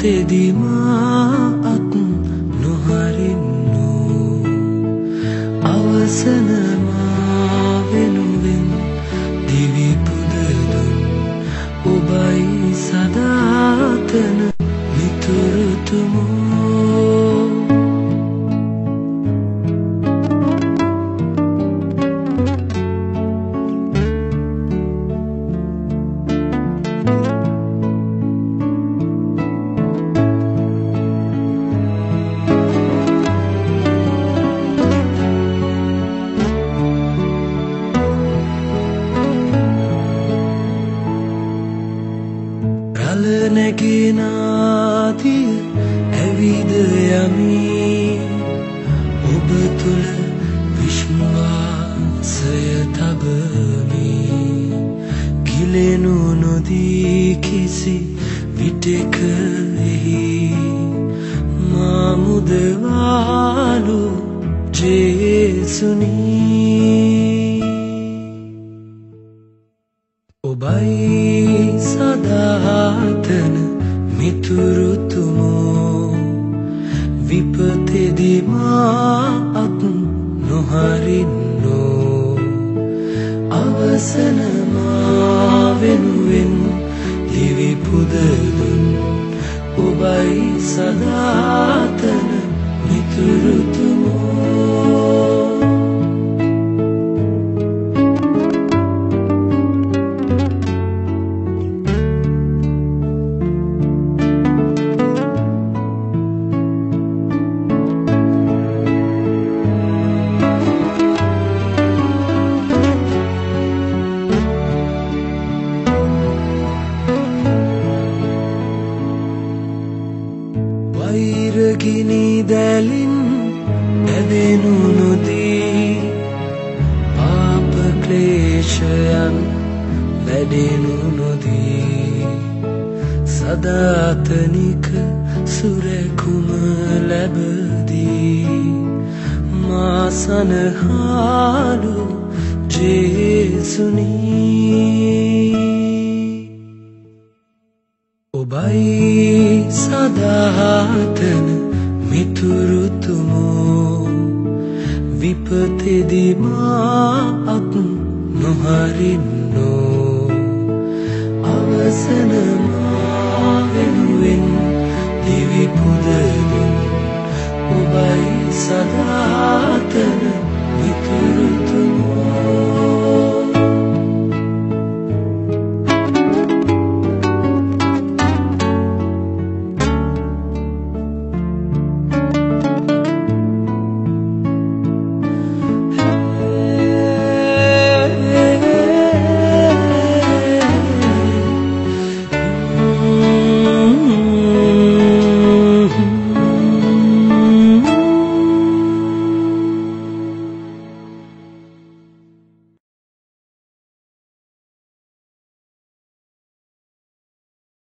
විපතෙදි මා අත් නොහරින්නු අවසන මා වෙනුවෙන් දිවි පුදදුන් ඔබයි සදාතන මිතුරුතුමෝ නැගෙනාදිය ඇවිද යමි ඔබ තුළ විශ්වාසය තබමි ගිලෙනු නොදී කිසි විටක එහි මා මුදවාලු ජේසුනී ඔබයි සදාතන මිතුරුතුමෝ විපතෙදි මා අත් නොහරින්නෝ අවසන මා වෙනුවෙන් දිවි පුදදුන් ඔබයි සදාතන මිතුරුතුමෝ වෛරගිනි දැලින් ඇදෙනු නොදී පාප ක්ලේශයන් වැඩෙනු නොදී සදාතනික සුරැකුම ලැබදී මා සනහාලු ජේසුනී ඔබයි සදාතන මිතුරුතුමෝ විපතෙදි මා අත් නොහරින්නෝ අවසන මා වෙනුවෙන් දිවි පුදදුන් ඔබයි සදාතන